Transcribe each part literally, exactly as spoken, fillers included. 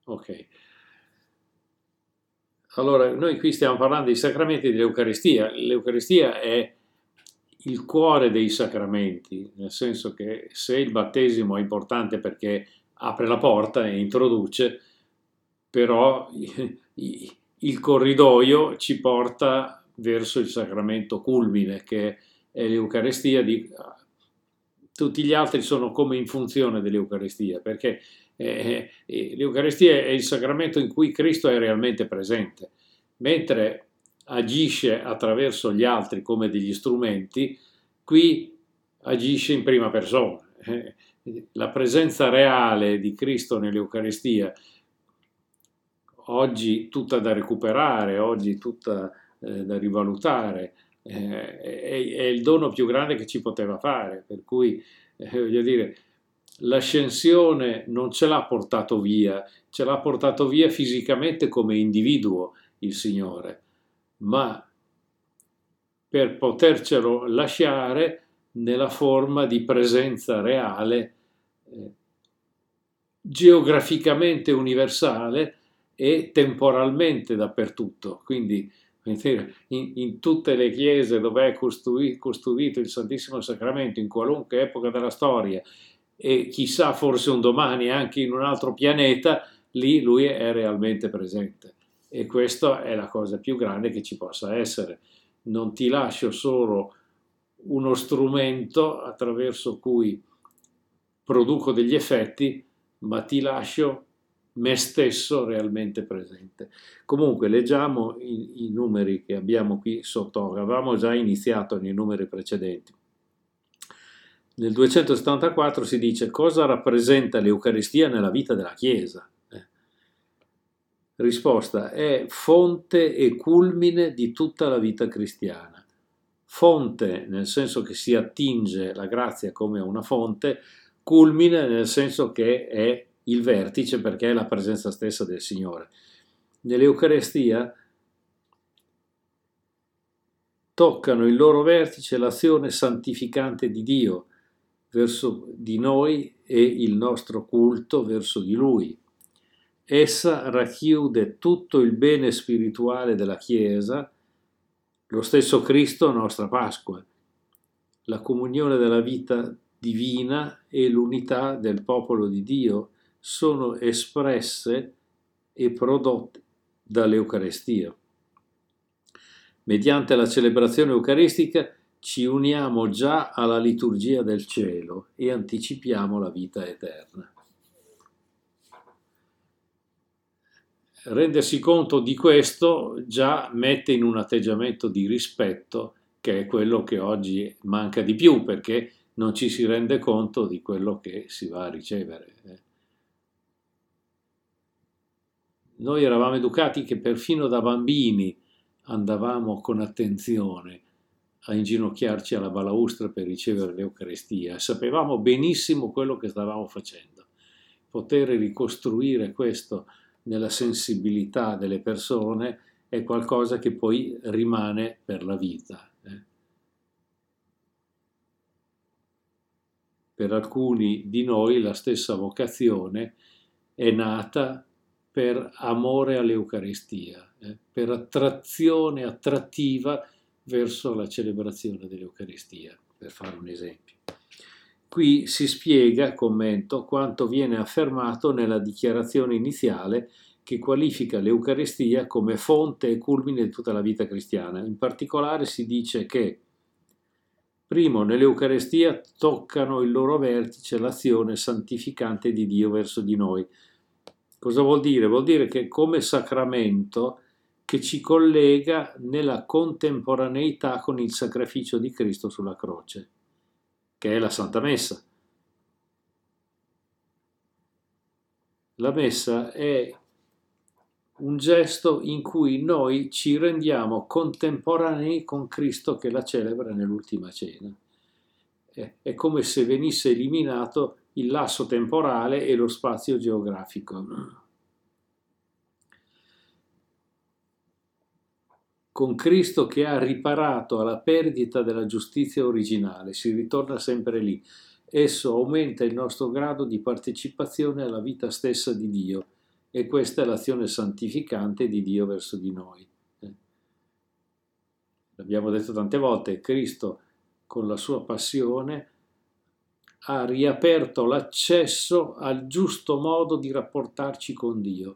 Ok. Allora, noi qui stiamo parlando dei sacramenti dell'Eucaristia. L'Eucaristia è il cuore dei sacramenti, nel senso che se il battesimo è importante perché apre la porta e introduce, però il corridoio ci porta verso il sacramento culmine, che è l'Eucaristia. Di, tutti gli altri sono come in funzione dell'Eucaristia, perché eh, eh, l'Eucaristia è il sacramento in cui Cristo è realmente presente, mentre agisce attraverso gli altri come degli strumenti, qui agisce in prima persona. Eh, la presenza reale di Cristo nell'Eucaristia, oggi tutta da recuperare, oggi tutta eh, da rivalutare, eh, è, è il dono più grande che ci poteva fare, per cui eh, voglio dire, l'ascensione non ce l'ha portato via, ce l'ha portato via fisicamente come individuo il Signore, ma per potercelo lasciare nella forma di presenza reale, eh, geograficamente universale e temporalmente dappertutto. Quindi in, in tutte le chiese dove è custodito il Santissimo Sacramento, in qualunque epoca della storia, e chissà forse un domani anche in un altro pianeta, lì lui è realmente presente. E questa è la cosa più grande che ci possa essere. Non ti lascio solo uno strumento attraverso cui produco degli effetti, ma ti lascio me stesso realmente presente. Comunque leggiamo i, i numeri che abbiamo qui sotto, avevamo già iniziato nei numeri precedenti. Nel duecentosettantaquattro si dice: cosa rappresenta l'Eucaristia nella vita della Chiesa? Eh. Risposta: è fonte e culmine di tutta la vita cristiana. Fonte nel senso che si attinge la grazia come una fonte, culmine nel senso che è il vertice perché è la presenza stessa del Signore. Nell'Eucaristia toccano il loro vertice l'azione santificante di Dio verso di noi e il nostro culto verso di Lui. Essa racchiude tutto il bene spirituale della Chiesa, lo stesso Cristo nostra Pasqua, la comunione della vita divina e l'unità del popolo di Dio sono espresse e prodotte dall'Eucaristia. Mediante la celebrazione eucaristica ci uniamo già alla liturgia del cielo e anticipiamo la vita eterna. Rendersi conto di questo già mette in un atteggiamento di rispetto, che è quello che oggi manca di più, perché non ci si rende conto di quello che si va a ricevere. Noi eravamo educati che perfino da bambini andavamo con attenzione a inginocchiarci alla balaustra per ricevere l'Eucaristia. Sapevamo benissimo quello che stavamo facendo. Poter ricostruire questo nella sensibilità delle persone è qualcosa che poi rimane per la vita. Eh. Per alcuni di noi la stessa vocazione è nata per amore all'Eucaristia, eh, per attrazione attrattiva verso la celebrazione dell'Eucaristia, per fare un esempio. Qui si spiega, commento, quanto viene affermato nella dichiarazione iniziale che qualifica l'Eucaristia come fonte e culmine di tutta la vita cristiana. In particolare si dice che, primo, nell'Eucaristia toccano il loro vertice l'azione santificante di Dio verso di noi. Cosa vuol dire? Vuol dire che come sacramento che ci collega nella contemporaneità con il sacrificio di Cristo sulla croce, che è la Santa Messa. La Messa è un gesto in cui noi ci rendiamo contemporanei con Cristo che la celebra nell'ultima cena. È come se venisse eliminato il lasso temporale e lo spazio geografico. Con Cristo che ha riparato alla perdita della giustizia originale, si ritorna sempre lì. Esso aumenta il nostro grado di partecipazione alla vita stessa di Dio e questa è l'azione santificante di Dio verso di noi. Eh. L'abbiamo detto tante volte, Cristo con la sua passione ha riaperto l'accesso al giusto modo di rapportarci con Dio,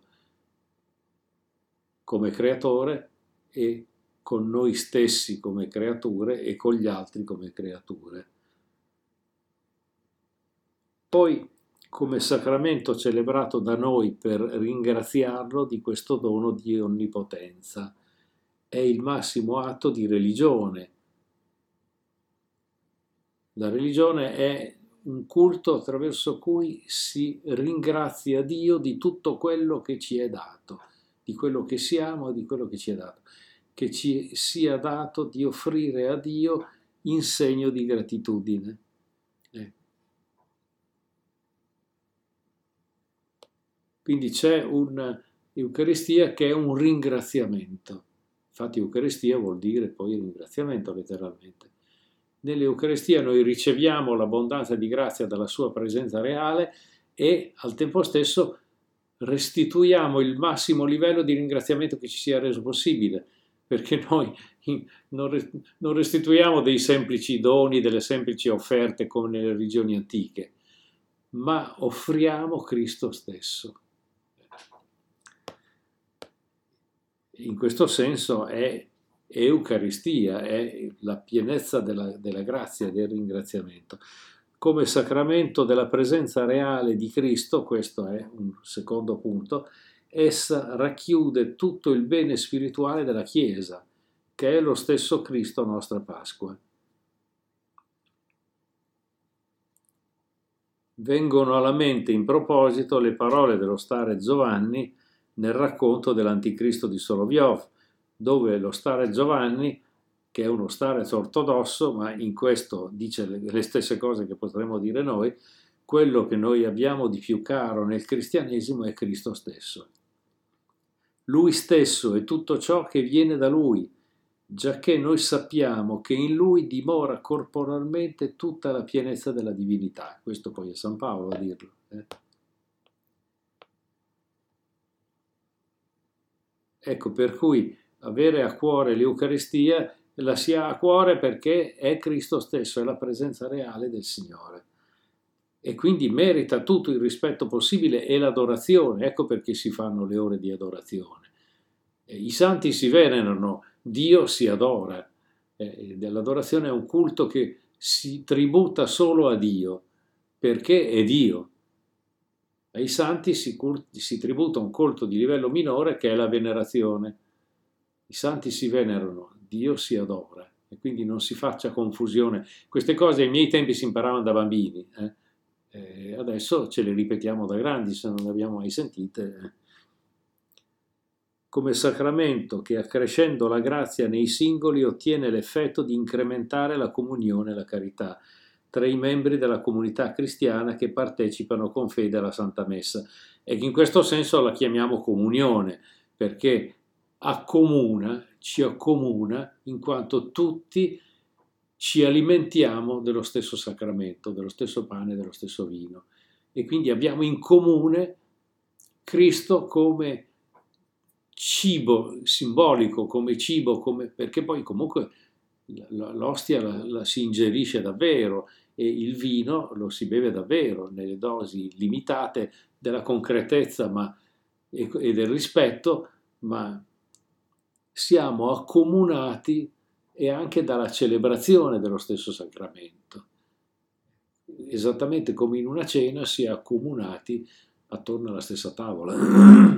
come creatore e con noi stessi come creature e con gli altri come creature. Poi, come sacramento celebrato da noi per ringraziarlo di questo dono di onnipotenza, è il massimo atto di religione. La religione è un culto attraverso cui si ringrazia Dio di tutto quello che ci è dato, di quello che siamo e di quello che ci è dato, che ci sia dato di offrire a Dio in segno di gratitudine. Eh. Quindi c'è un'Eucaristia che è un ringraziamento. Infatti Eucaristia vuol dire poi ringraziamento letteralmente. Nell'Eucaristia noi riceviamo l'abbondanza di grazia dalla sua presenza reale e al tempo stesso restituiamo il massimo livello di ringraziamento che ci sia reso possibile, perché noi non restituiamo dei semplici doni, delle semplici offerte come nelle religioni antiche, ma offriamo Cristo stesso. In questo senso è Eucaristia, è la pienezza della, della grazia, del ringraziamento. Come sacramento della presenza reale di Cristo, questo è un secondo punto, essa racchiude tutto il bene spirituale della Chiesa, che è lo stesso Cristo nostra Pasqua. Vengono alla mente in proposito le parole dello stare Giovanni nel racconto dell'Anticristo di Soloviov, dove lo stare Giovanni, che è uno stare ortodosso, ma in questo dice le, le stesse cose che potremmo dire noi, quello che noi abbiamo di più caro nel cristianesimo è Cristo stesso. Lui stesso è tutto ciò che viene da Lui, giacché noi sappiamo che in Lui dimora corporalmente tutta la pienezza della divinità. Questo poi è San Paolo a dirlo. Eh? Ecco, per cui avere a cuore l'Eucaristia la si ha a cuore perché è Cristo stesso, è la presenza reale del Signore. E quindi merita tutto il rispetto possibile e l'adorazione. Ecco perché si fanno le ore di adorazione. I santi si venerano, Dio si adora. Eh, l'adorazione è un culto che si tributa solo a Dio, perché è Dio. Ai santi si, si tributa un culto di livello minore che è la venerazione. I santi si venerano, Dio si adora e quindi non si faccia confusione. Queste cose ai miei tempi si imparavano da bambini, eh? Eh, adesso ce le ripetiamo da grandi se non le abbiamo mai sentite. Eh. Come sacramento che accrescendo la grazia nei singoli ottiene l'effetto di incrementare la comunione e la carità tra i membri della comunità cristiana che partecipano con fede alla Santa Messa. E in questo senso la chiamiamo comunione, perché accomuna, ci accomuna in quanto tutti ci alimentiamo dello stesso sacramento, dello stesso pane, dello stesso vino. E quindi abbiamo in comune Cristo come cibo simbolico, come cibo, come, perché poi comunque l'ostia la, la si ingerisce davvero e il vino lo si beve davvero nelle dosi limitate della concretezza ma, e, e del rispetto, ma siamo accomunati e anche dalla celebrazione dello stesso sacramento. Esattamente come in una cena si è accomunati attorno alla stessa tavola.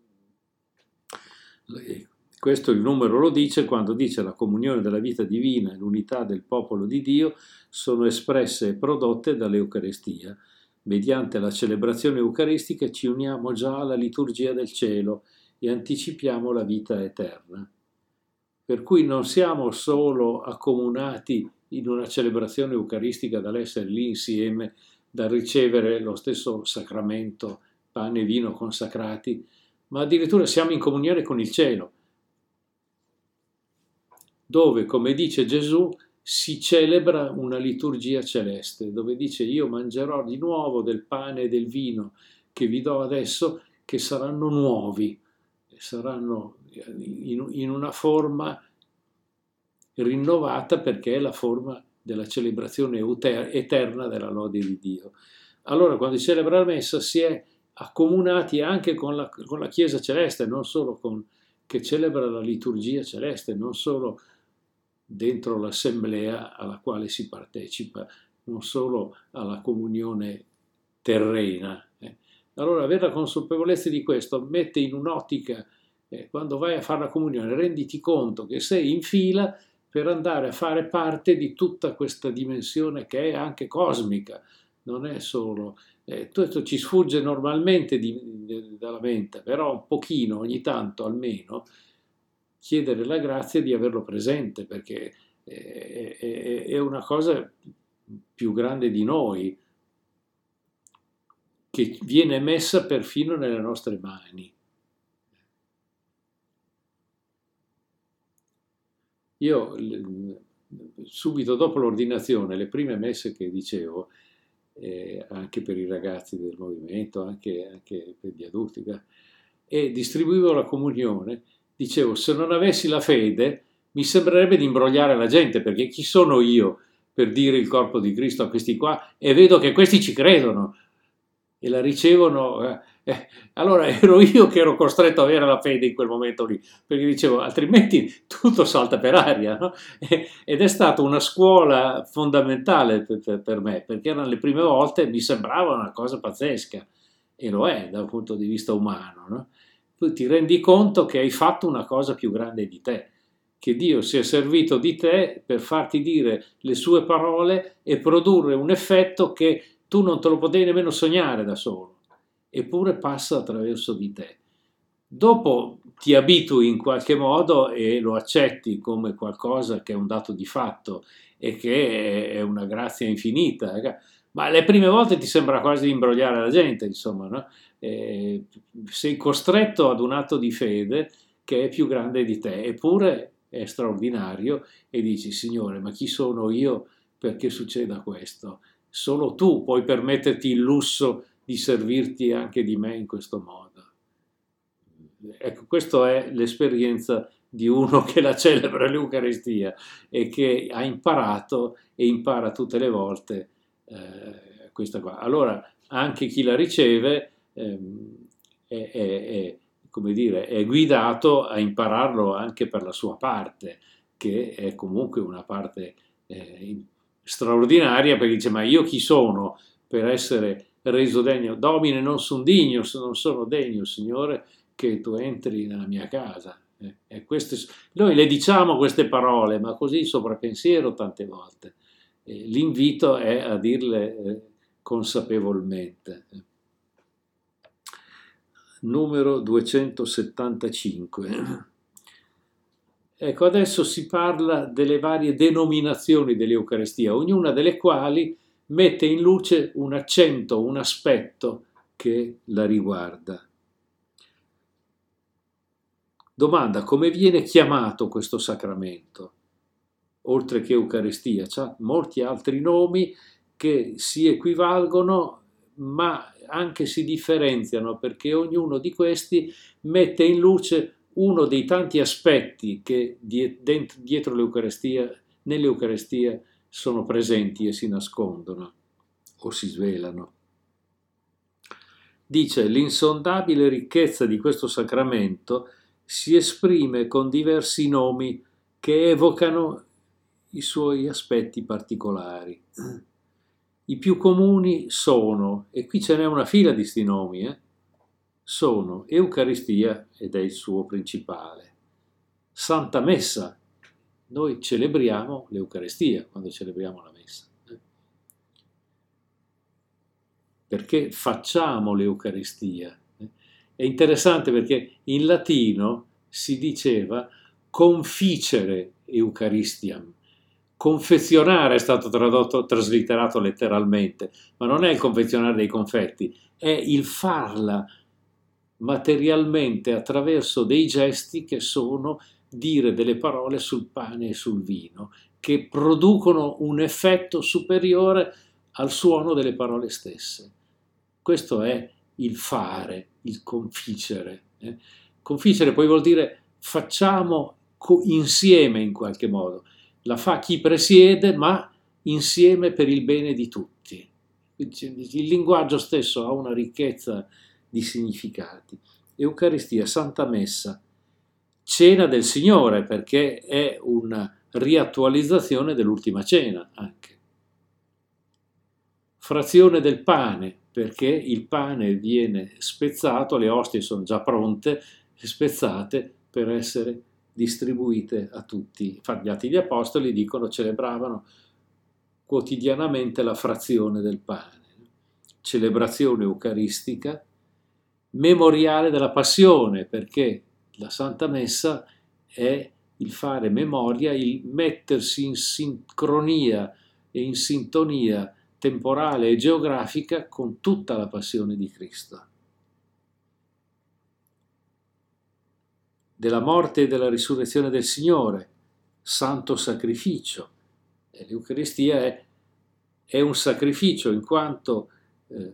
Questo il numero lo dice quando dice la comunione della vita divina e l'unità del popolo di Dio sono espresse e prodotte dall'Eucaristia. Mediante la celebrazione eucaristica ci uniamo già alla liturgia del cielo e anticipiamo la vita eterna. Per cui non siamo solo accomunati in una celebrazione eucaristica dall'essere lì insieme, da ricevere lo stesso sacramento, pane e vino consacrati, ma addirittura siamo in comunione con il cielo, dove, come dice Gesù, si celebra una liturgia celeste, dove dice io mangerò di nuovo del pane e del vino che vi do adesso, che saranno nuovi, saranno in, in una forma rinnovata, perché è la forma della celebrazione eterna della lode di Dio. Allora, quando si celebra la messa, si è accomunati anche con la, con la Chiesa celeste, non solo con, che celebra la liturgia celeste, non solo dentro l'assemblea alla quale si partecipa, non solo alla comunione terrena. Eh. Allora, avere la consapevolezza di questo mette in un'ottica, eh, quando vai a fare la comunione, renditi conto che sei in fila per andare a fare parte di tutta questa dimensione che è anche cosmica, non è solo... Eh, questo ci sfugge normalmente di, di, dalla mente, però un pochino, ogni tanto almeno, chiedere la grazia di averlo presente, perché è, è, è una cosa più grande di noi, che viene messa perfino nelle nostre mani. Io subito dopo l'ordinazione, le prime messe che dicevo, eh, anche per i ragazzi del movimento, anche, anche per gli adulti, e distribuivo la comunione, dicevo, se non avessi la fede mi sembrerebbe di imbrogliare la gente, perché chi sono io per dire il corpo di Cristo a questi qua, e vedo che questi ci credono e la ricevono. Eh, eh, allora ero io che ero costretto a avere la fede in quel momento lì, perché dicevo, altrimenti tutto salta per aria, no? E, ed è stata una scuola fondamentale per, per, per me, perché erano le prime volte, mi sembrava una cosa pazzesca, e lo è dal punto di vista umano, no? Poi ti rendi conto che hai fatto una cosa più grande di te, che Dio si è servito di te per farti dire le sue parole e produrre un effetto che tu non te lo potevi nemmeno sognare da solo, eppure passa attraverso di te. Dopo ti abitui in qualche modo e lo accetti come qualcosa che è un dato di fatto e che è una grazia infinita, ma le prime volte ti sembra quasi di imbrogliare la gente, insomma, no? Eh, sei costretto ad un atto di fede che è più grande di te, eppure è straordinario, e dici, Signore, ma chi sono io perché succeda questo? Solo tu puoi permetterti il lusso di servirti anche di me in questo modo. Ecco, questa è l'esperienza di uno che la celebra l'Eucaristia e che ha imparato e impara tutte le volte eh, questa qua. Allora, anche chi la riceve ehm, è, è, è, come dire, è guidato a impararlo anche per la sua parte, che è comunque una parte eh, straordinaria, perché dice, ma io chi sono per essere reso degno? Domine, non sono degno, non sono degno, Signore, che tu entri nella mia casa. Eh, e queste, noi le diciamo queste parole, ma così soprapensiero tante volte. Eh, l'invito è a dirle eh, consapevolmente. Numero duecentosettantacinque. Ecco, adesso si parla delle varie denominazioni dell'Eucaristia, ognuna delle quali mette in luce un accento, un aspetto che la riguarda. Domanda, come viene chiamato questo sacramento? Oltre che Eucaristia, c'ha molti altri nomi che si equivalgono, ma anche si differenziano, perché ognuno di questi mette in luce uno dei tanti aspetti che dietro l'Eucaristia, nell'Eucaristia sono presenti e si nascondono o si svelano. Dice, l'insondabile ricchezza di questo sacramento si esprime con diversi nomi che evocano i suoi aspetti particolari. I più comuni sono, e qui ce n'è una fila di sti nomi, eh? sono Eucaristia, ed è il suo principale, Santa Messa, noi celebriamo l'Eucaristia quando celebriamo la Messa, eh? perché facciamo l'Eucaristia. Eh? È interessante perché in latino si diceva conficere Eucharistiam. Confezionare è stato tradotto, traslitterato letteralmente, ma non è il confezionare dei confetti, è il farla materialmente attraverso dei gesti che sono dire delle parole sul pane e sul vino, che producono un effetto superiore al suono delle parole stesse. Questo è il fare, il conficere. Eh? Conficere poi vuol dire facciamo insieme in qualche modo. La fa chi presiede, ma insieme per il bene di tutti. Il linguaggio stesso ha una ricchezza di significati. Eucaristia, Santa Messa, Cena del Signore, perché è una riattualizzazione dell'ultima cena anche. Frazione del pane, perché il pane viene spezzato, le ostie sono già pronte, spezzate per essere distribuite a tutti. Gli Atti degli Apostoli dicono celebravano quotidianamente la frazione del pane. Celebrazione eucaristica, memoriale della passione, perché la Santa Messa è il fare memoria, il mettersi in sincronia e in sintonia temporale e geografica con tutta la passione di Cristo. Della morte e della risurrezione del Signore, santo sacrificio. E l'Eucaristia è, è un sacrificio in quanto eh,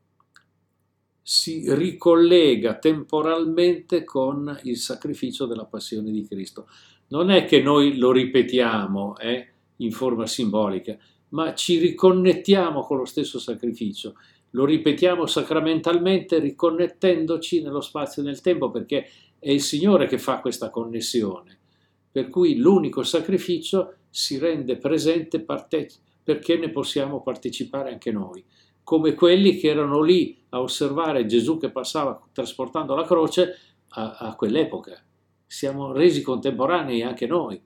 si ricollega temporalmente con il sacrificio della passione di Cristo. Non è che noi lo ripetiamo eh, in forma simbolica, ma ci riconnettiamo con lo stesso sacrificio, lo ripetiamo sacramentalmente riconnettendoci nello spazio e nel tempo, perché è il Signore che fa questa connessione, per cui l'unico sacrificio si rende presente perché ne possiamo partecipare anche noi, come quelli che erano lì a osservare Gesù che passava trasportando la croce a, a quell'epoca. Siamo resi contemporanei anche noi.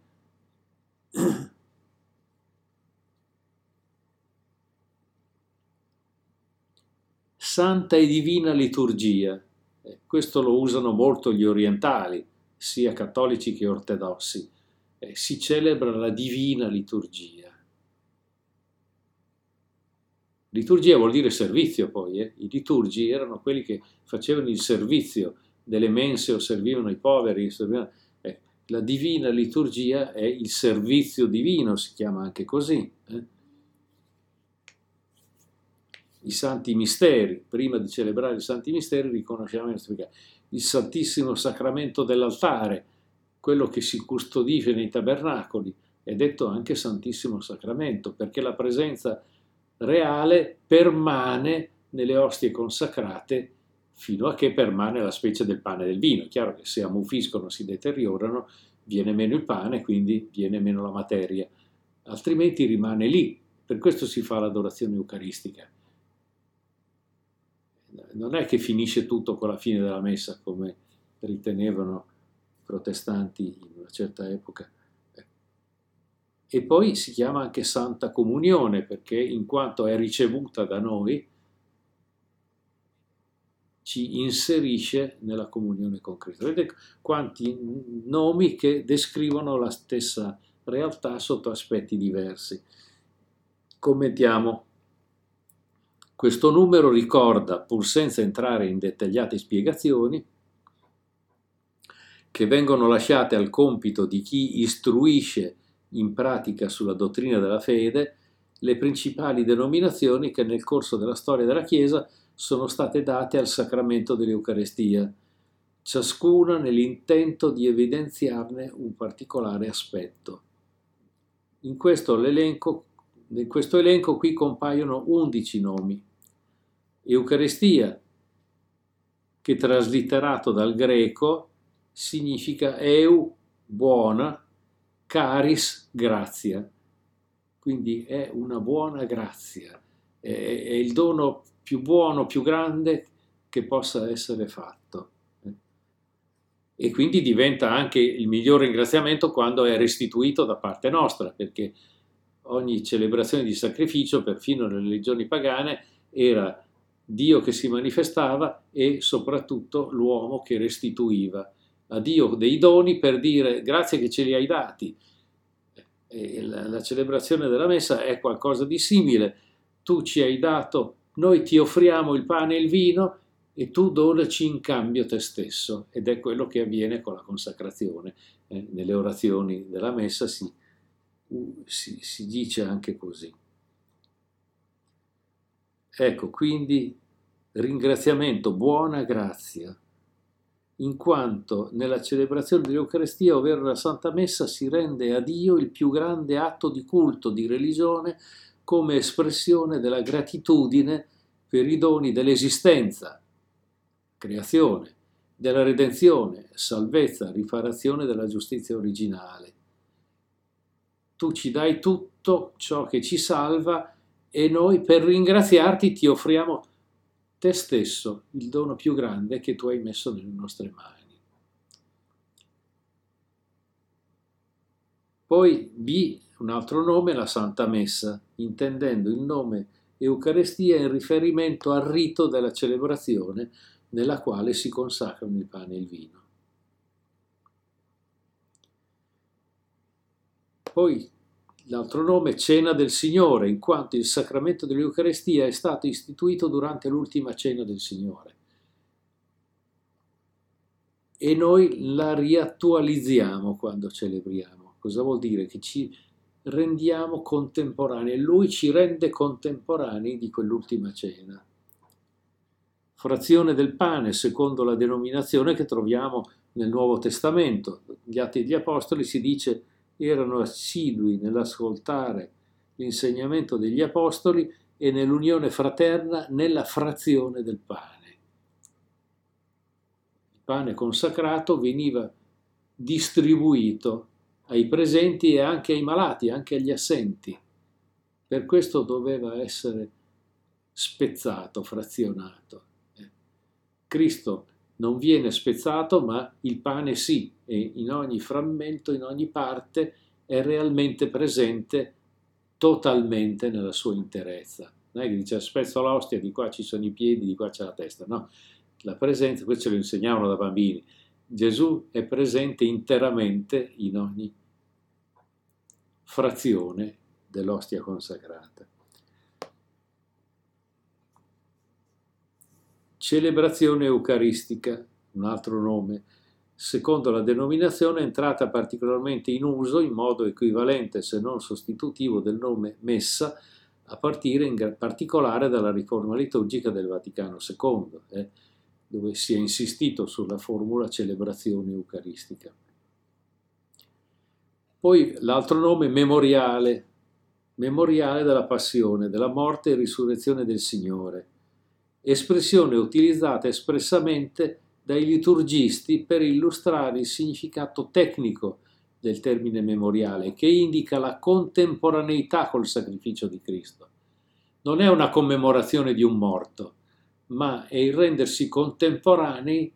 Santa e divina liturgia. Eh, questo lo usano molto gli orientali, sia cattolici che ortodossi. Eh, si celebra la divina liturgia. Liturgia vuol dire servizio poi, eh? I liturgi erano quelli che facevano il servizio delle mense o servivano i poveri. Servivano... Eh, la divina liturgia è il servizio divino, si chiama anche così. Eh? I santi misteri, prima di celebrare i santi misteri riconosciamo il Santissimo Sacramento dell'altare, quello che si custodisce nei tabernacoli, è detto anche Santissimo Sacramento, perché la presenza reale permane nelle ostie consacrate fino a che permane la specie del pane e del vino. È chiaro che se ammuffiscono, si deteriorano, viene meno il pane, quindi viene meno la materia, altrimenti rimane lì. Per questo si fa l'adorazione eucaristica. Non è che finisce tutto con la fine della messa, come ritenevano i protestanti in una certa epoca. E poi si chiama anche Santa Comunione, perché in quanto è ricevuta da noi, ci inserisce nella comunione con Cristo. Vedete quanti nomi che descrivono la stessa realtà sotto aspetti diversi. Commentiamo. Questo numero ricorda, pur senza entrare in dettagliate spiegazioni, che vengono lasciate al compito di chi istruisce in pratica sulla dottrina della fede le principali denominazioni che nel corso della storia della Chiesa sono state date al sacramento dell'Eucaristia, ciascuna nell'intento di evidenziarne un particolare aspetto. In questo elenco, in questo elenco qui compaiono undici nomi. Eucaristia, che traslitterato dal greco significa eu, buona, caris, grazia. Quindi è una buona grazia, è, è il dono più buono, più grande che possa essere fatto. E quindi diventa anche il miglior ringraziamento quando è restituito da parte nostra, perché ogni celebrazione di sacrificio, perfino nelle religioni pagane, era Dio che si manifestava e soprattutto l'uomo che restituiva a Dio dei doni per dire grazie che ce li hai dati. E la, la celebrazione della messa è qualcosa di simile. Tu ci hai dato, noi ti offriamo il pane e il vino e tu donaci in cambio te stesso, ed è quello che avviene con la consacrazione. Eh, nelle orazioni della messa si, uh, si, si dice anche così. Ecco, quindi ringraziamento, buona grazia, in quanto nella celebrazione dell'Eucaristia, ovvero la Santa Messa, si rende a Dio il più grande atto di culto, di religione, come espressione della gratitudine per i doni dell'esistenza, creazione, della redenzione, salvezza, riparazione della giustizia originale. Tu ci dai tutto ciò che ci salva e noi per ringraziarti ti offriamo te stesso, il dono più grande che tu hai messo nelle nostre mani. Poi B, un altro nome, la Santa Messa, intendendo il nome Eucaristia in riferimento al rito della celebrazione nella quale si consacrano il pane e il vino. Poi l'altro nome, Cena del Signore, in quanto il sacramento dell'Eucaristia è stato istituito durante l'ultima cena del Signore. E noi la riattualizziamo quando celebriamo. Cosa vuol dire? Che ci rendiamo contemporanei. Lui ci rende contemporanei di quell'ultima cena. Frazione del pane, secondo la denominazione che troviamo nel Nuovo Testamento. Gli Atti degli Apostoli si dice erano assidui nell'ascoltare l'insegnamento degli Apostoli e nell'unione fraterna nella frazione del pane. Il pane consacrato veniva distribuito ai presenti e anche ai malati, anche agli assenti. Per questo doveva essere spezzato, frazionato. Cristo non viene spezzato, ma il pane sì, e in ogni frammento, in ogni parte, è realmente presente totalmente nella sua interezza. Non è che dice spezzo l'ostia, di qua ci sono i piedi, di qua c'è la testa, no. La presenza, questo ce lo insegnavano da bambini, Gesù è presente interamente in ogni frazione dell'ostia consacrata. Celebrazione eucaristica, un altro nome, secondo la denominazione è entrata particolarmente in uso in modo equivalente se non sostitutivo del nome messa a partire in particolare dalla riforma liturgica del Vaticano secondo, eh, dove si è insistito sulla formula celebrazione eucaristica. Poi l'altro nome memoriale, memoriale della passione, della morte e risurrezione del Signore, espressione utilizzata espressamente dai liturgisti per illustrare il significato tecnico del termine memoriale, che indica la contemporaneità col sacrificio di Cristo. Non è una commemorazione di un morto, ma è il rendersi contemporanei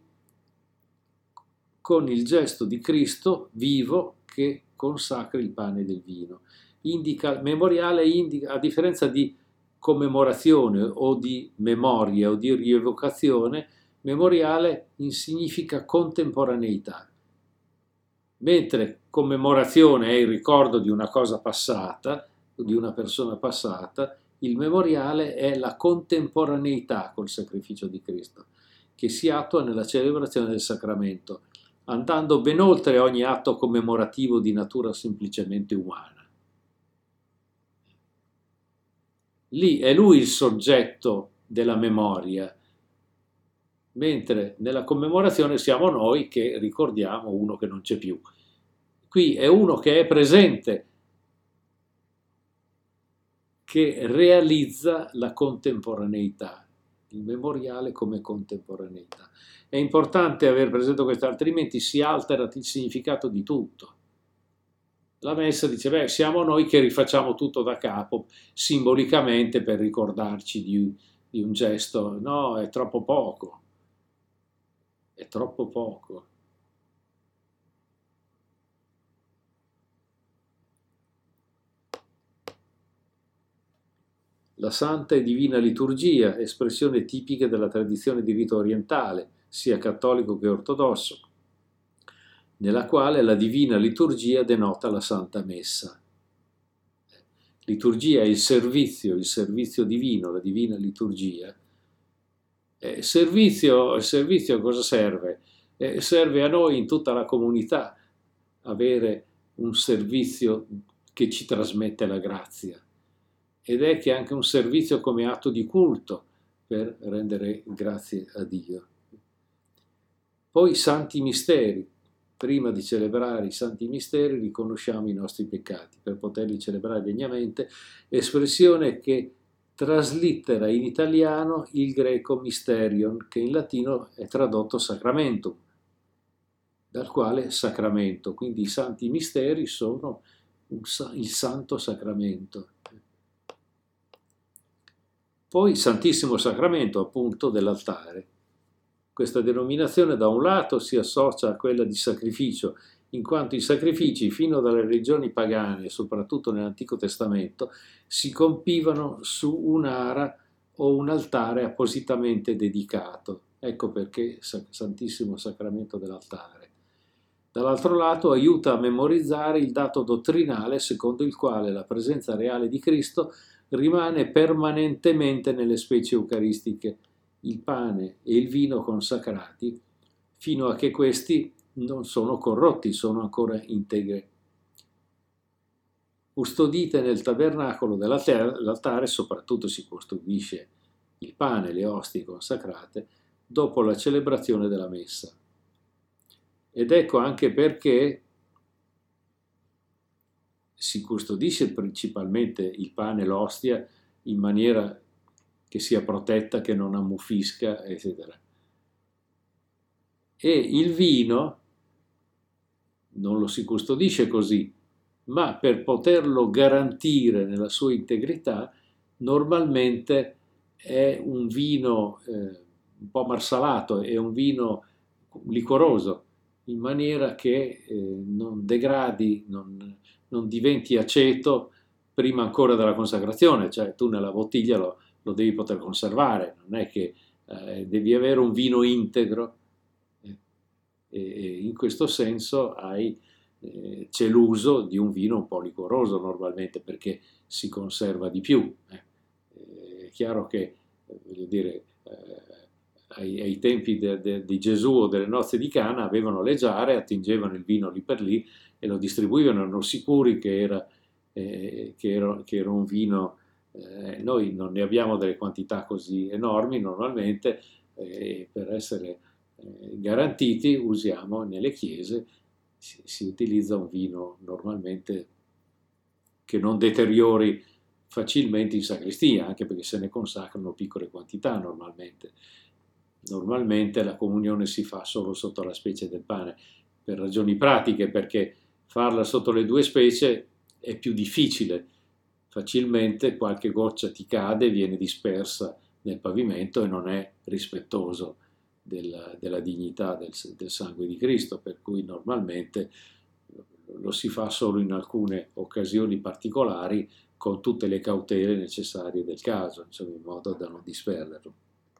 con il gesto di Cristo vivo che consacra il pane e il vino. Indica, memoriale indica, a differenza di commemorazione o di memoria o di rievocazione, memoriale significa contemporaneità, mentre commemorazione è il ricordo di una cosa passata, di una persona passata, il memoriale è la contemporaneità col sacrificio di Cristo, che si attua nella celebrazione del sacramento, andando ben oltre ogni atto commemorativo di natura semplicemente umana. Lì è lui il soggetto della memoria, mentre nella commemorazione siamo noi che ricordiamo uno che non c'è più. Qui è uno che è presente, che realizza la contemporaneità, il memoriale come contemporaneità. È importante aver presente questo, altrimenti si altera il significato di tutto. La messa dice, beh, siamo noi che rifacciamo tutto da capo, simbolicamente per ricordarci di, di un gesto. No, è troppo poco. È troppo poco. La Santa e Divina Liturgia, espressione tipica della tradizione di rito orientale, sia cattolico che ortodosso, nella quale la Divina Liturgia denota la Santa Messa. Liturgia è il servizio, il servizio divino, la Divina Liturgia. Eh, servizio, il servizio a cosa serve? Eh, serve a noi in tutta la comunità avere un servizio che ci trasmette la grazia. Ed è che anche un servizio come atto di culto, per rendere grazie a Dio. Poi santi misteri. Prima di celebrare i santi misteri riconosciamo i nostri peccati per poterli celebrare degnamente, espressione che traslittera in italiano il greco mysterion, che in latino è tradotto sacramentum, dal quale sacramento. Quindi i santi misteri sono un, il santo sacramento. Poi Santissimo Sacramento, appunto, dell'altare. Questa denominazione da un lato si associa a quella di sacrificio, in quanto i sacrifici fino dalle religioni pagane, soprattutto nell'Antico Testamento, si compivano su un'ara o un altare appositamente dedicato. Ecco perché Santissimo Sacramento dell'altare. Dall'altro lato aiuta a memorizzare il dato dottrinale secondo il quale la presenza reale di Cristo rimane permanentemente nelle specie eucaristiche, il pane e il vino consacrati, fino a che questi non sono corrotti, sono ancora integri. Custodite nel tabernacolo dell'altare, soprattutto si custodisce il pane e le ostie consacrate dopo la celebrazione della messa. Ed ecco anche perché si custodisce principalmente il pane e l'ostia in maniera che sia protetta, che non ammuffisca, eccetera. E il vino non lo si custodisce così, ma per poterlo garantire nella sua integrità, normalmente è un vino eh, un po' marsalato, è un vino liquoroso, in maniera che eh, non degradi, non, non diventi aceto prima ancora della consacrazione, cioè tu nella bottiglia lo, lo devi poter conservare, non è che eh, devi avere un vino integro, eh, e in questo senso hai, eh, c'è l'uso di un vino un po' liquoroso normalmente perché si conserva di più. Eh. È chiaro che, eh, voglio dire, eh, ai, ai tempi de, de, di Gesù o delle nozze di Cana avevano le giare, attingevano il vino lì per lì e lo distribuivano, erano sicuri che era, eh, che era, che era un vino. Eh, noi non ne abbiamo delle quantità così enormi normalmente, eh, per essere eh, garantiti usiamo nelle chiese, si, si utilizza un vino normalmente che non deteriori facilmente in sacrestia, anche perché se ne consacrano piccole quantità normalmente. Normalmente la comunione si fa solo sotto la specie del pane, per ragioni pratiche, perché farla sotto le due specie è più difficile. Facilmente qualche goccia ti cade, viene dispersa nel pavimento e non è rispettoso della, della dignità del, del sangue di Cristo, per cui normalmente lo si fa solo in alcune occasioni particolari con tutte le cautele necessarie del caso, insomma, in modo da non disperderlo.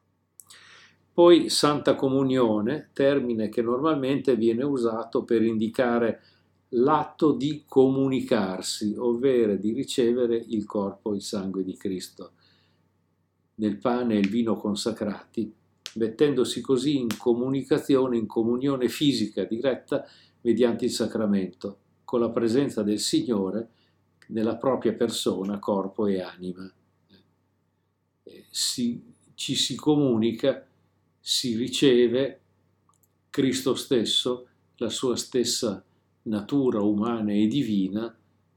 Poi Santa Comunione, termine che normalmente viene usato per indicare l'atto di comunicarsi, ovvero di ricevere il corpo e il sangue di Cristo nel pane e il vino consacrati, mettendosi così in comunicazione, in comunione fisica diretta mediante il sacramento, con la presenza del Signore nella propria persona, corpo e anima. Si, ci si comunica, si riceve Cristo stesso, la sua stessa natura umana e divina,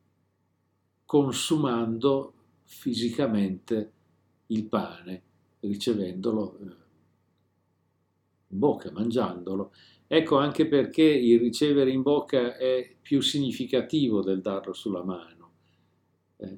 consumando fisicamente il pane, ricevendolo in bocca, mangiandolo. Ecco anche perché il ricevere in bocca è più significativo del darlo sulla mano, eh?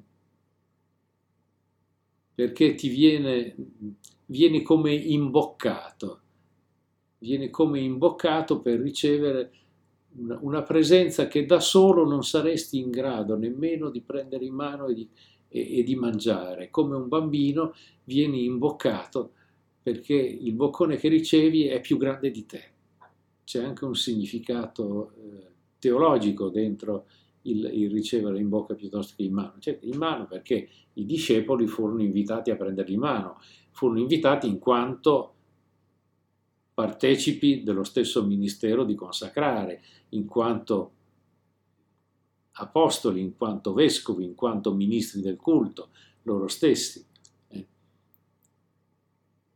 Perché ti viene, vieni come imboccato, viene come imboccato per ricevere una, una presenza che da solo non saresti in grado nemmeno di prendere in mano e di, e, e di mangiare. Come un bambino vieni imboccato perché il boccone che ricevi è più grande di te. C'è anche un significato eh, teologico dentro il, il ricevere in bocca piuttosto che in mano. Cioè, in mano perché i discepoli furono invitati a prenderli in mano, furono invitati in quanto partecipi dello stesso ministero di consacrare, in quanto apostoli, in quanto vescovi, in quanto ministri del culto, loro stessi.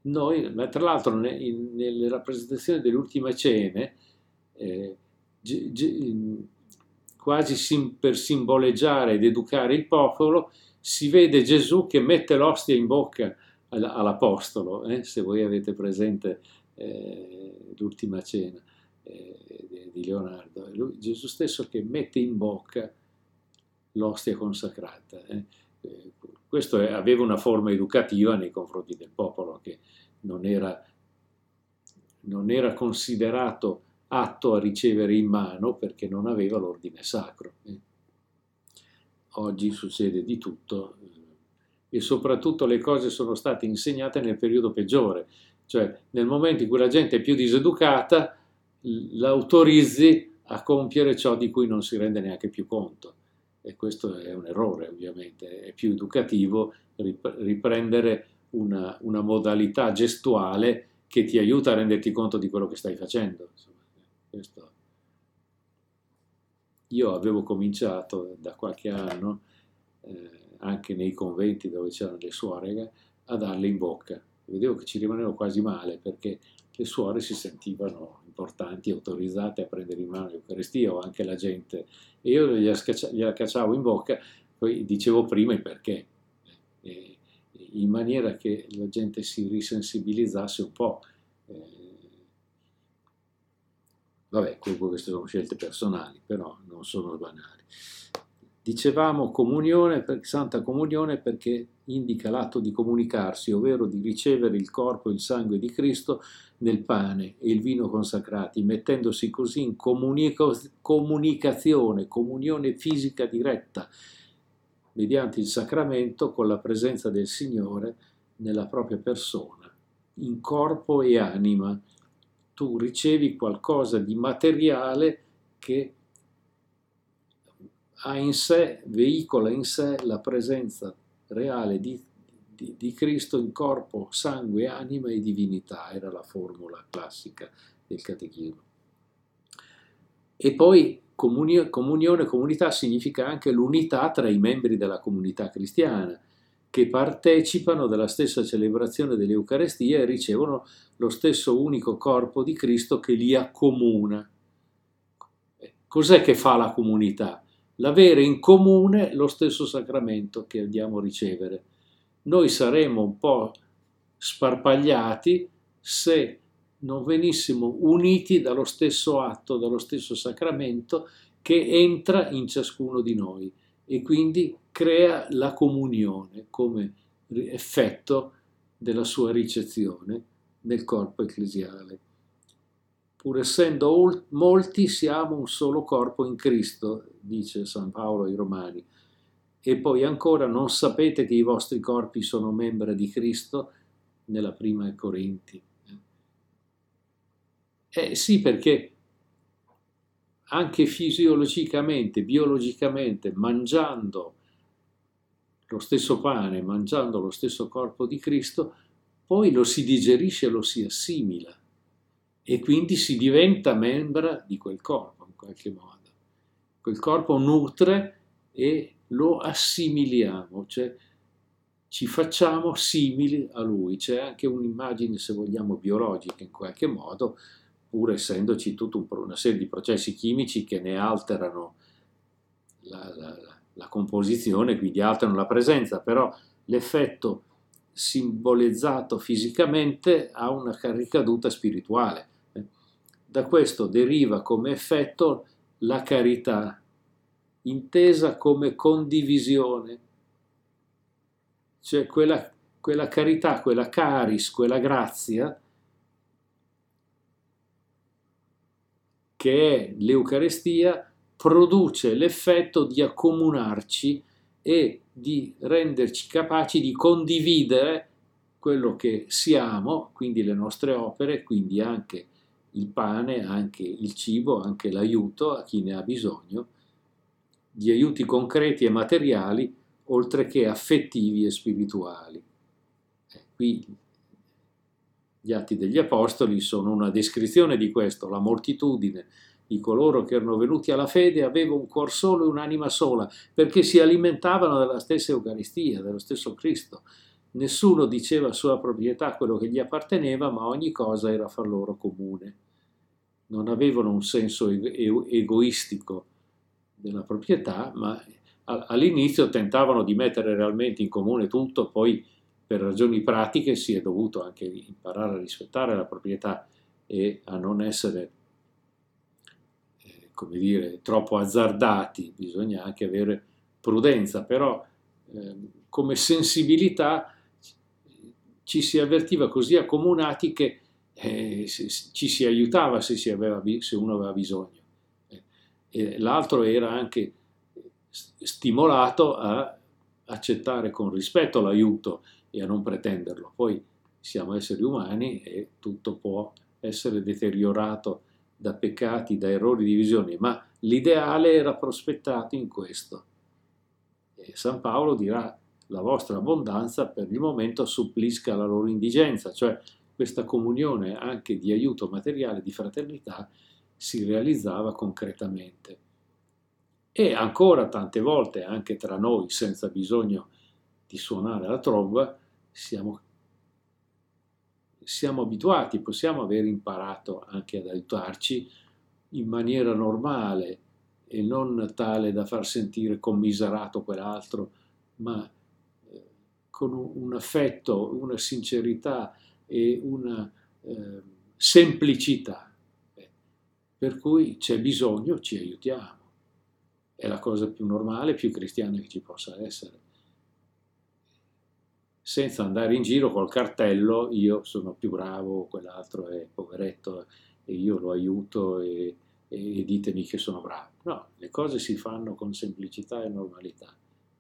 noi, ma tra l'altro ne- in- nelle rappresentazioni delle ultime cene, eh, ge- ge- quasi sim- per simboleggiare ed educare il popolo, si vede Gesù che mette l'ostia in bocca all- all'apostolo, eh, se voi avete presente eh, l'ultima cena eh, di Leonardo, è lui- Gesù stesso che mette in bocca l'ostia consacrata. eh. Eh, Questo è- aveva una forma educativa nei confronti del popolo che non era, non era considerato atto a ricevere in mano perché non aveva l'ordine sacro. eh. Oggi succede di tutto eh, e soprattutto le cose sono state insegnate nel periodo peggiore, cioè nel momento in cui la gente è più diseducata, l'autorizzi a compiere ciò di cui non si rende neanche più conto. E questo è un errore, ovviamente. È più educativo riprendere una, una modalità gestuale che ti aiuta a renderti conto di quello che stai facendo. Insomma, questo. Io avevo cominciato da qualche anno, eh, anche nei conventi dove c'erano le suore, a darle in bocca. Vedevo che ci rimanevo quasi male perché le suore si sentivano importanti, autorizzate a prendere in mano l'Eucaristia o anche la gente. E io gliela, scaccia, gliela cacciavo in bocca, poi dicevo prima il perché, eh, in maniera che la gente si risensibilizzasse un po'. Eh, Vabbè, queste sono scelte personali, però non sono banali. Dicevamo comunione, Santa Comunione perché indica l'atto di comunicarsi, ovvero di ricevere il corpo e il sangue di Cristo nel pane e il vino consacrati, mettendosi così in comunicazione, comunione fisica diretta, mediante il sacramento con la presenza del Signore nella propria persona, in corpo e anima. Tu ricevi qualcosa di materiale che ha in sé, veicola in sé la presenza reale di, di, di Cristo in corpo, sangue, anima e divinità, era la formula classica del catechismo. E poi comunione, comunione, comunità significa anche l'unità tra i membri della comunità cristiana, che partecipano della stessa celebrazione dell'Eucarestia e ricevono lo stesso unico corpo di Cristo che li accomuna. Cos'è che fa la comunità? L'avere in comune lo stesso sacramento che andiamo a ricevere. Noi saremmo un po' sparpagliati se non venissimo uniti dallo stesso atto, dallo stesso sacramento che entra in ciascuno di noi e quindi crea la comunione come effetto della sua ricezione nel corpo ecclesiale. Pur essendo molti siamo un solo corpo in Cristo, dice San Paolo ai Romani. E poi ancora non sapete che i vostri corpi sono membra di Cristo? Nella prima ai Corinti. Eh sì, perché anche fisiologicamente, biologicamente, mangiando lo stesso pane, mangiando lo stesso corpo di Cristo, poi lo si digerisce, lo si assimila e quindi si diventa membra di quel corpo in qualche modo. Quel corpo nutre e lo assimiliamo, cioè ci facciamo simili a lui. C'è anche un'immagine, se vogliamo, biologica in qualche modo, pur essendoci tutta un, una serie di processi chimici che ne alterano la, la, la composizione, quindi alterano la presenza, però l'effetto simbolizzato fisicamente ha una ricaduta spirituale. Da questo deriva come effetto la carità, intesa come condivisione, cioè quella, quella carità, quella caris, quella grazia che è l'Eucarestia, produce l'effetto di accomunarci e di renderci capaci di condividere quello che siamo, quindi le nostre opere, quindi anche il pane, anche il cibo, anche l'aiuto a chi ne ha bisogno, di aiuti concreti e materiali, oltre che affettivi e spirituali. Eh, qui gli Atti degli Apostoli sono una descrizione di questo. La moltitudine di coloro che erano venuti alla fede aveva un cuor solo e un'anima sola, perché si alimentavano della stessa Eucaristia, dello stesso Cristo. nessuno diceva sua proprietà quello che gli apparteneva, ma ogni cosa era fra loro comune. Non avevano un senso ego egoistico della proprietà, ma all'inizio tentavano di mettere realmente in comune tutto, poi per ragioni pratiche si è dovuto anche imparare a rispettare la proprietà e a non essere, eh, come dire, troppo azzardati, bisogna anche avere prudenza, però eh, come sensibilità ci si avvertiva così accomunati che eh, ci si aiutava se, si aveva, se uno aveva bisogno. Eh, l'altro era anche stimolato a accettare con rispetto l'aiuto e a non pretenderlo. Poi siamo esseri umani e tutto può essere deteriorato da peccati, da errori di visione, ma l'ideale era prospettato in questo. E San Paolo dirà: la vostra abbondanza per il momento supplisca la loro indigenza, cioè questa comunione anche di aiuto materiale, di fraternità, si realizzava concretamente. E ancora tante volte, anche tra noi, senza bisogno di suonare la tromba, siamo, siamo abituati, possiamo aver imparato anche ad aiutarci in maniera normale e non tale da far sentire commiserato quell'altro, ma eh, con un affetto, una sincerità e una eh, semplicità. Eh, per cui c'è bisogno, ci aiutiamo. È la cosa più normale, più cristiana che ci possa essere. Senza andare in giro col cartello, io sono più bravo, quell'altro è poveretto e io lo aiuto e, e ditemi che sono bravo. No, le cose si fanno con semplicità e normalità.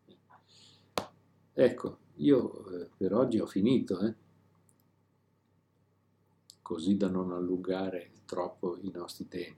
Ecco, io eh, per oggi ho finito, eh? Così da non allungare troppo i nostri tempi.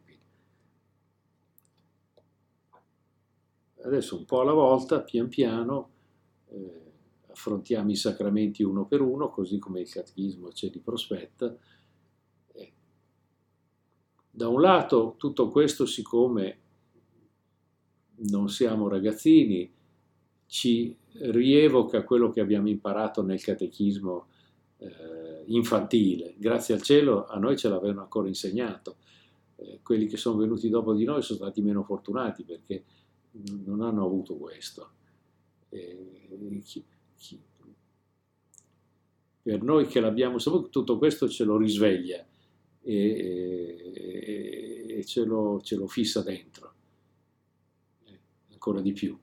Adesso un po' alla volta, pian piano, eh, affrontiamo i sacramenti uno per uno, così come il catechismo ce li prospetta. Eh, da un lato tutto questo, siccome non siamo ragazzini, ci rievoca quello che abbiamo imparato nel catechismo eh, infantile. Grazie al cielo a noi ce l'avevano ancora insegnato. Eh, quelli che sono venuti dopo di noi sono stati meno fortunati perché non hanno avuto questo. Eh, chi, chi, per noi che l'abbiamo saputo, tutto questo ce lo risveglia e, e, e ce, lo, ce lo fissa dentro, eh, ancora di più.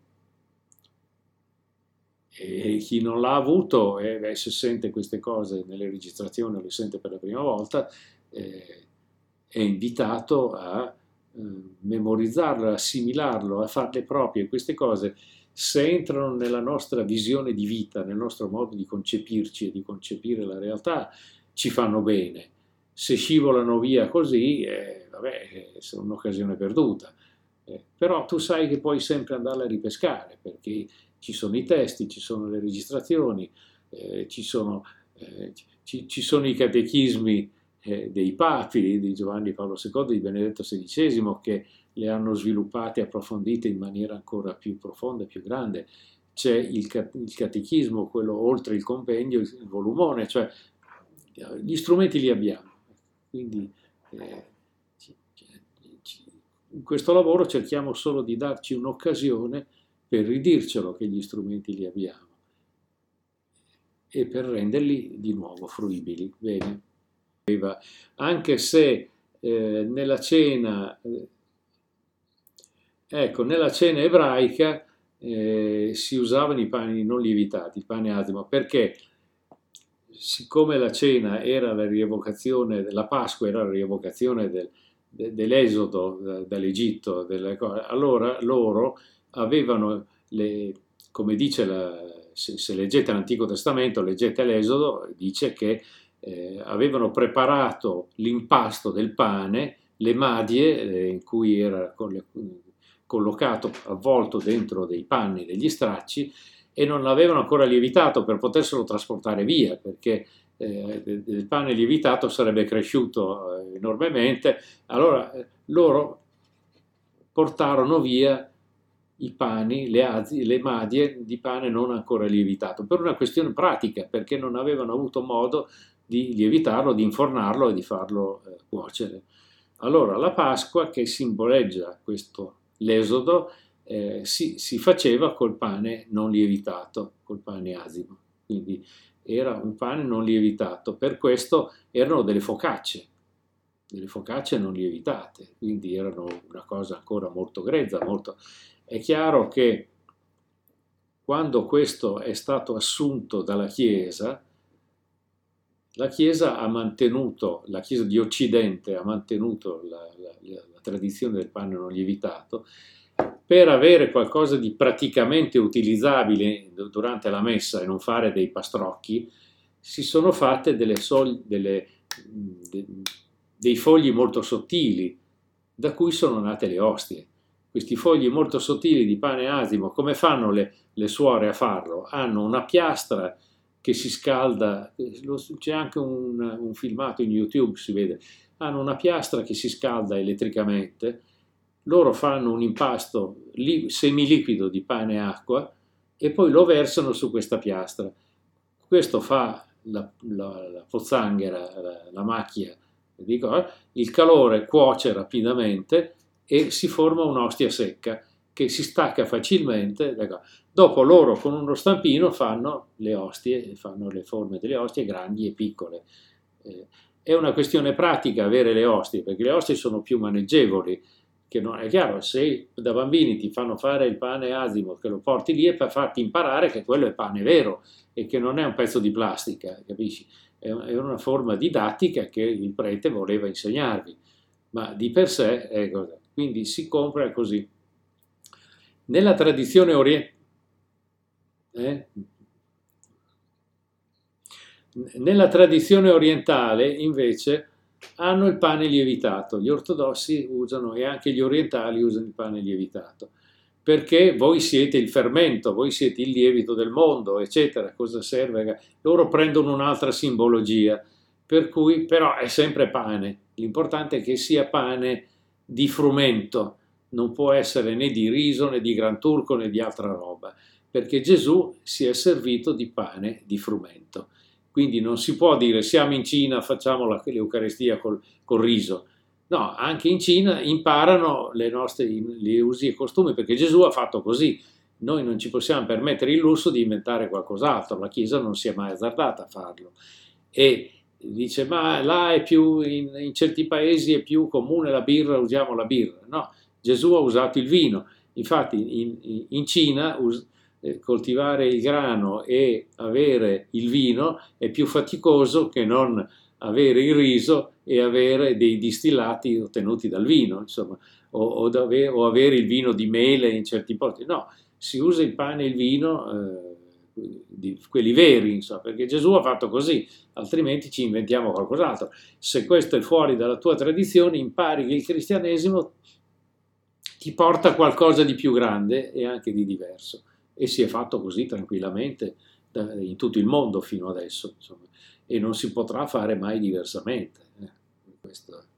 E chi non l'ha avuto, eh, se sente queste cose nelle registrazioni o le sente per la prima volta, eh, è invitato a memorizzarlo, assimilarlo, a farle proprie. Queste cose, se entrano nella nostra visione di vita, nel nostro modo di concepirci e di concepire la realtà, ci fanno bene. Se scivolano via così, eh, vabbè, è un'occasione perduta. Eh, però tu sai che puoi sempre andarla a ripescare, perché ci sono i testi, ci sono le registrazioni, eh, ci, sono, eh, ci, ci sono i catechismi Eh, dei papi, di Giovanni Paolo secondo, di Benedetto sedicesimo, che le hanno sviluppate e approfondite in maniera ancora più profonda e più grande. C'è il, il catechismo, quello oltre il compendio, il, il volumone, cioè gli strumenti li abbiamo. Quindi eh, ci, ci, in questo lavoro cerchiamo solo di darci un'occasione per ridircelo che gli strumenti li abbiamo e per renderli di nuovo fruibili. Bene. Anche se eh, nella cena, eh, ecco, nella cena ebraica eh, si usavano i pani non lievitati, il pane asimo, perché siccome la cena era la rievocazione, la Pasqua era la rievocazione del, de, dell'esodo da, dall'Egitto, allora loro avevano, le, come dice, la, se, se leggete l'Antico Testamento, leggete l'Esodo, dice che Eh, avevano preparato l'impasto del pane, le madie eh, in cui era collocato, avvolto dentro dei panni, degli stracci, e non l'avevano ancora lievitato per poterselo trasportare via, perché eh, il pane lievitato sarebbe cresciuto eh, enormemente. Allora eh, loro portarono via i pani, le, azi, le madie di pane non ancora lievitato, per una questione pratica, perché non avevano avuto modo di lievitarlo, di infornarlo e di farlo eh, cuocere. Allora la Pasqua, che simboleggia questo l'esodo, eh, si, si faceva col pane non lievitato, col pane asimo, quindi era un pane non lievitato, per questo erano delle focacce, delle focacce non lievitate, quindi erano una cosa ancora molto grezza, molto... È chiaro che quando questo è stato assunto dalla Chiesa, la Chiesa ha mantenuto, la Chiesa di Occidente ha mantenuto la, la, la tradizione del pane non lievitato per avere qualcosa di praticamente utilizzabile durante la messa e non fare dei pastrocchi. Si sono fatte delle sol, delle, de, dei fogli molto sottili da cui sono nate le ostie. Questi fogli molto sottili di pane asimo, come fanno le, le suore a farlo? Hanno una piastra che si scalda, c'è anche un, un filmato in YouTube, si vede, hanno una piastra che si scalda elettricamente, loro fanno un impasto li, semiliquido di pane e acqua e poi lo versano su questa piastra. Questo fa la, la, la pozzanghera, la, la macchia, dico, il calore cuoce rapidamente e si forma un'ostia secca che si stacca facilmente. Dopo loro con uno stampino fanno le ostie, fanno le forme delle ostie grandi e piccole. Eh, è una questione pratica avere le ostie, perché le ostie sono più maneggevoli. Che non, è chiaro, se da bambini ti fanno fare il pane asimo, che lo porti lì è per farti imparare che quello è pane vero e che non è un pezzo di plastica, capisci? È una forma didattica che il prete voleva insegnarvi, ma di per sé è così. Quindi si compra così. Nella tradizione orientale, eh? Nella tradizione orientale invece hanno il pane lievitato, gli ortodossi usano e anche gli orientali usano il pane lievitato, perché voi siete il fermento, voi siete il lievito del mondo, eccetera, cosa serve? Loro prendono un'altra simbologia, per cui però è sempre pane, l'importante è che sia pane di frumento, non può essere né di riso né di gran turco né di altra roba, perché Gesù si è servito di pane di frumento. Quindi non si può dire siamo in Cina, facciamo l'Eucaristia col, col riso. No, anche in Cina imparano le nostre le usi e costumi, perché Gesù ha fatto così. Noi non ci possiamo permettere il lusso di inventare qualcos'altro, la Chiesa non si è mai azzardata a farlo. E dice, ma là è più, in, in certi paesi è più comune la birra, usiamo la birra. No, Gesù ha usato il vino. Infatti in, in Cina us, coltivare il grano e avere il vino è più faticoso che non avere il riso e avere dei distillati ottenuti dal vino, insomma, o, o, avere, o avere il vino di mele in certi posti. No, si usa il pane e il vino, eh, di, quelli veri, insomma, perché Gesù ha fatto così, altrimenti ci inventiamo qualcos'altro. Se questo è fuori dalla tua tradizione, impari che il cristianesimo ti porta a qualcosa di più grande e anche di diverso. E si è fatto così tranquillamente in tutto il mondo fino adesso, insomma, e non si potrà fare mai diversamente. Eh, questo